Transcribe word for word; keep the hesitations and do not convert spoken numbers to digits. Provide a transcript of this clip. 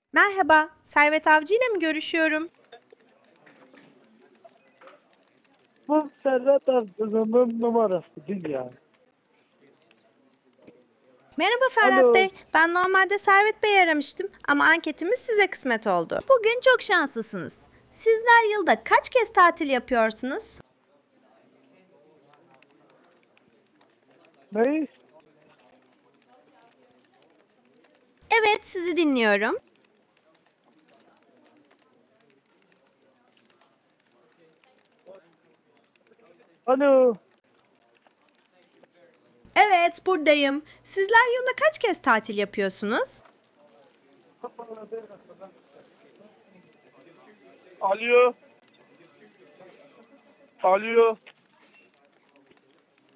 Merhaba, Servet Avcı ile mi görüşüyorum? Bu Servet Arzı'nın numarası değil ya. Merhaba Ferhat Alo. Bey, ben normalde Servet Bey'i aramıştım ama anketimiz size kısmet oldu. Bugün çok şanslısınız. Sizler yılda kaç kez tatil yapıyorsunuz? Ne? Evet, sizi dinliyorum. Alo. Evet, buradayım. Sizler yılda kaç kez tatil yapıyorsunuz? Alo. Alo.